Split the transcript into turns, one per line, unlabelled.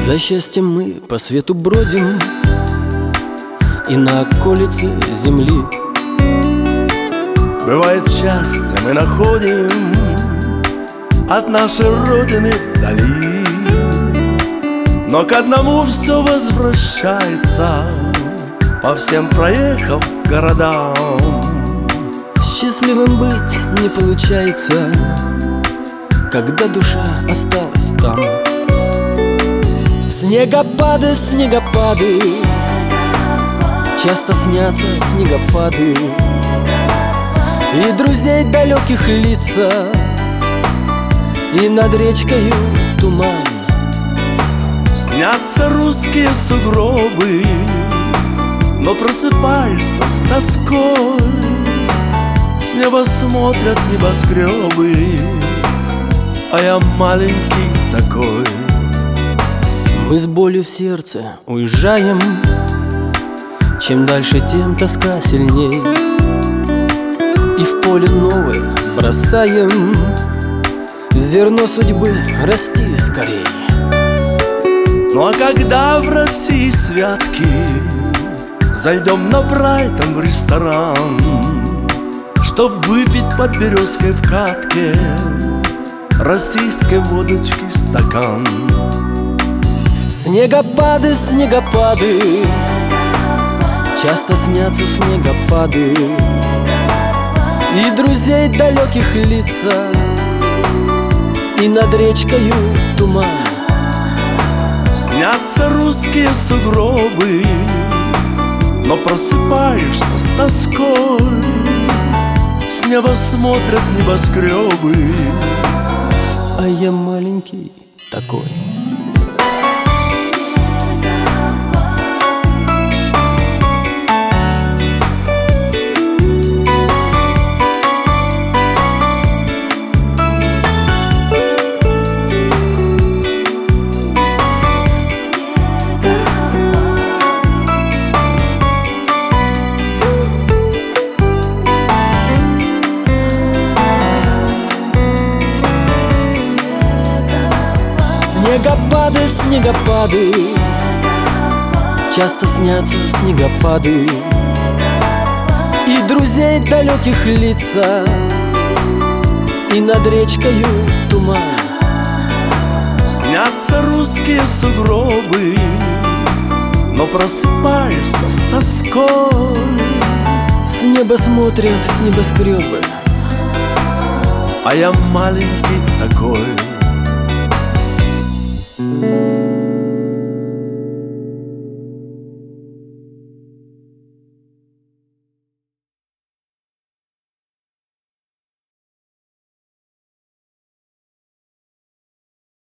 За счастьем мы по свету бродим, и на околице земли.
Бывает, счастье мы находим от нашей родины вдали, но к одному все возвращается, по всем проехав городам.
Счастливым быть не получается, когда душа осталась там. Снегопады, снегопады, часто снятся снегопады, и друзей далеких лица, и над речкою туман.
Снятся русские сугробы, но просыпаешься с тоской. С неба смотрят небоскребы, а я маленький такой.
Мы с болью в сердце уезжаем, чем дальше, тем тоска сильней, и в поле новое бросаем зерно судьбы расти скорей.
Ну а когда в России святки, зайдем на Брайтон в ресторан, чтоб выпить под березкой в катке российской водочки стакан.
Снегопады, снегопады, часто снятся снегопады, и друзей далеких лица, и над речкою туман.
Снятся русские сугробы, но просыпаешься с тоской. С неба смотрят небоскребы,
а я маленький такой. Снегопады, снегопады, часто снятся снегопады, и друзей далеких лица, и над речкою туман.
Снятся русские сугробы, но просыпаешься с тоской.
С неба смотрят небоскребы,
а я маленький такой.